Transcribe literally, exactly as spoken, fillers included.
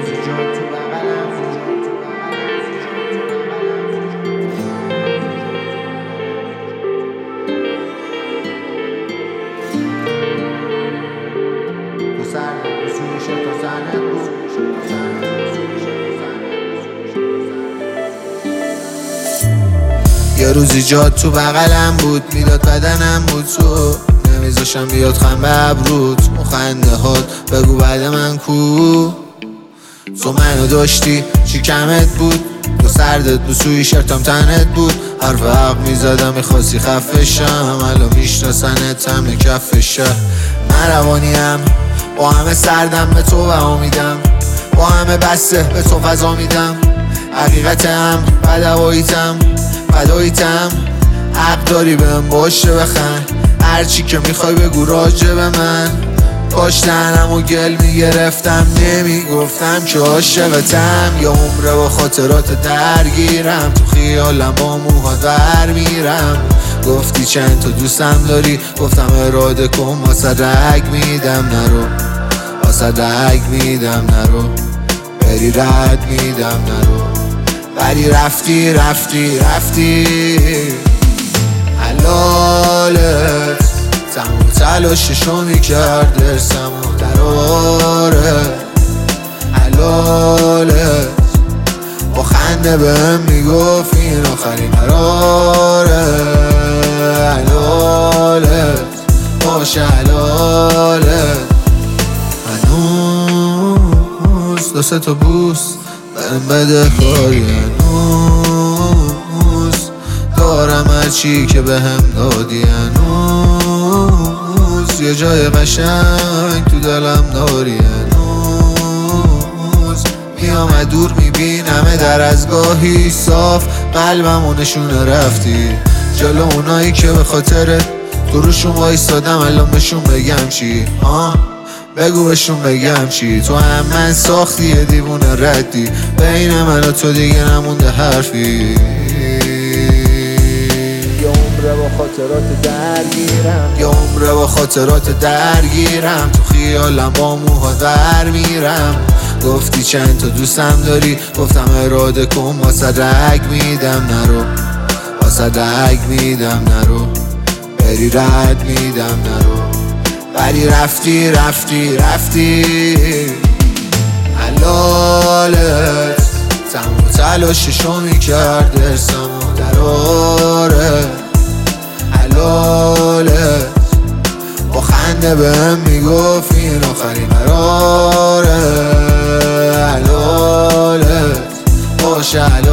یه روزی جاد تو بغلم بود، میداد بدنم بود تو، نمیذاشم بیاد خم به ابروت. مخنده هات بگو بعد من کو، تو منو داشتی چی کمت بود؟ تو سردت بود سوی شرطم تنت بود، حرف حق میزدم میخواستی خفشم، الان میشناسنت همه کفشم. من روانیم با همه سردم به تو و امیدم، با همه بسته به تو فضا میدم. حقیقتم بدواییتم بداییتم، حق داری بهم باشه بخند، هرچی که میخوای بگو راجع به من. کاشتنم و گل میگرفتم نمیگفتم که عاشقتم، یا عمره با خاطرات درگیرم، تو خیالم با موهات ور میرم. گفتی چند تا دوستم داری، گفتم اراده کن واسه رگ میدم نرو، واسه رگ میدم نرو، بری رد میدم نرو، ولی رفتی رفتی رفتی. حلالت تمام تلاششو میکرد درسم و دراره، حلالت با خنده بهم میگفت این آخرین قراره، حلالت باشه حلالت. هنوز دو سه تا بوس برم بده کاری، هنوز دارم هرچی که بهم دادی، هنوز یه جای قشنگ تو دلم داری، هنوز میام دور میبینم در از گاهی صاف قلبمو نشونه رفتی، جلو اونایی که به خاطر تو روشون وایستادم الان بهشون بگم چی؟ آه بگو بهشون بگم چی؟ تو هم من ساختی یه دیوونه ردی، بین من و تو دیگه نمونده حرفی. یه عمره با خاطرات درگیرم، یه عمره با خاطرات درگیرم، تو خیالم با موهات ور میرم. گفتی چند تا دوستم داری، گفتم اراده کن واسه رگ میدم نرو، واسه رگ میدم نرو، بری رد میدم نرو، ولی رفتی رفتی رفتی. حلالت تمام تلاششو میکرد درسم و دراره، حلالت با خنده بهم میگفت این آخرین قراره، حلالت باشه